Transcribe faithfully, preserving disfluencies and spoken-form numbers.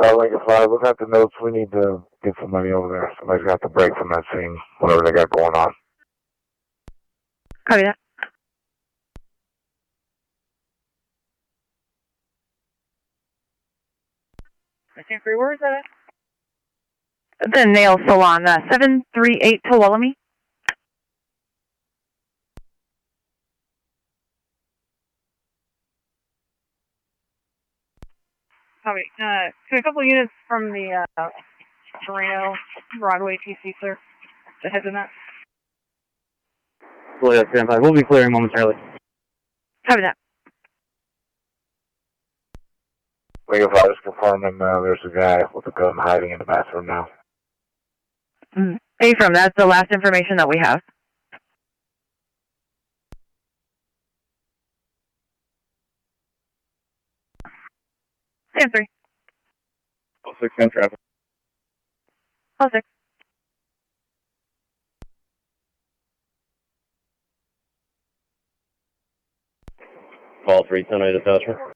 Uh, Lincoln five, look at the notes. We need to get somebody over there. Somebody's got to break from that scene, whatever they got going on. Copy that. Stand free, where is that at? The Nail Salon, uh, seven three eight Tuolumne. Copy. Uh, to a couple units from the uh, Moreno Broadway T C, sir. The heads of that. We'll be clearing momentarily. Copy that. Lincoln five is confirming uh, there's a guy with a gun hiding in the bathroom now. Mm. A-firm, that's the last information that we have. Stand three. Oh, six, ten traffic. Oh, six. Call three ten eight attachment.